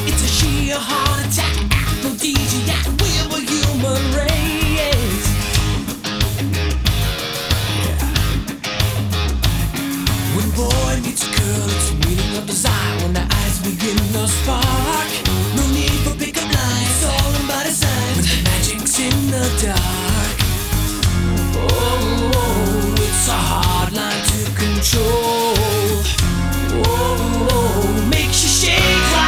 It's a sheer heart attack, aphrodisiac, we have a human race. When a boy meets a girl, it's a meeting of desire. When their eyes begin to spark,